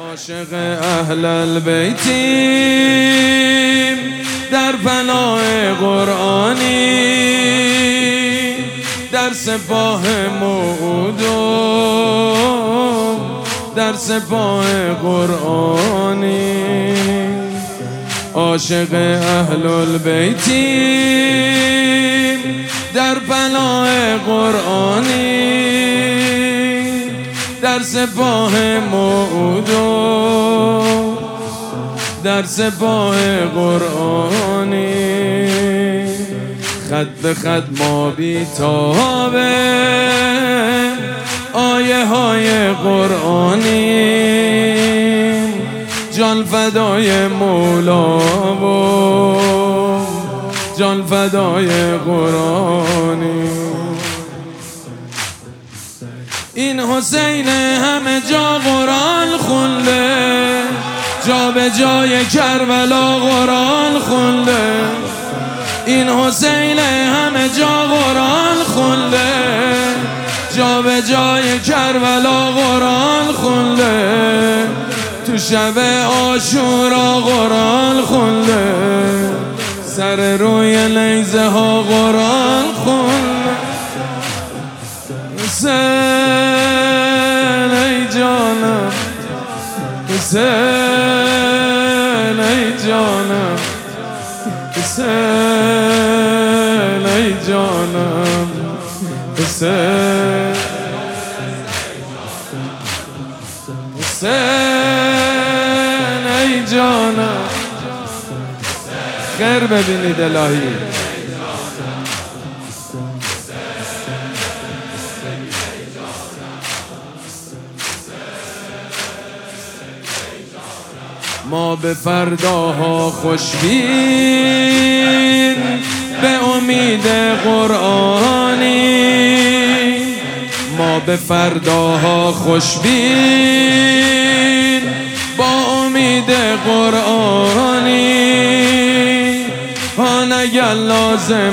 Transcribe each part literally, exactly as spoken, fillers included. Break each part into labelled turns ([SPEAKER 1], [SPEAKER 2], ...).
[SPEAKER 1] عاشق اهل البیتیم در پناه قرآنی، در سپاه موعودم در سپاه قرآنی. عاشق اهل البیتیم در پناه قرآنی، در سپاه موعودم در سپاه قرآنی. خط به خط ما بیتابه آیه های قرآنی، جان فدای مولا و جان فدای قرآنی. این حسین همه جا قرآن خونده، جا به جای کربلا قرآن خونده. این حسین همه جا قرآن خونده، جا به جای کربلا قرآن خونده. تو شب عاشورا قرآن خونده، سر روی نیزه ها قرآن خونده. حسین ای جانم، حسین ای جانم، حسین ای جانم، حسین حسین ای جانم. خیر ببینید الهی. ما به فرداها خوشبین به امید قرآنی، ما به فرداها خوشبین با امید قرآنی. آن اگر لازم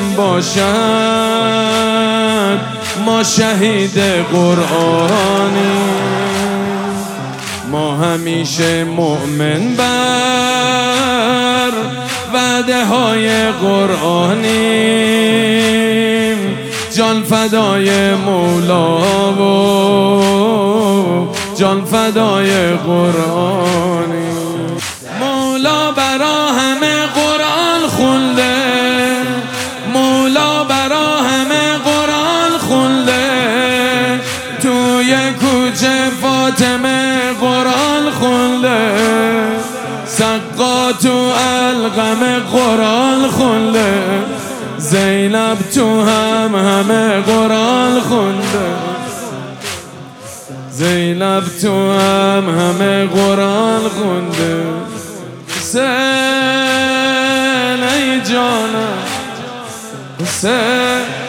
[SPEAKER 1] باشد ما شهید قرآنی، ما همیشه مؤمن بر وعده های قرآنیم، جان فدای مولا و جان فدای قرآنی. مولا برا همه قرآن خونده، مولا برا همه قرآن خونده. توی کوچه فاطمه قرآن خونده، سقا تو القم قرآن خونده. زینب تو هم همه قرآن خونده، زینب تو هم همه قرآن خونده. حسین ای جانم، حسین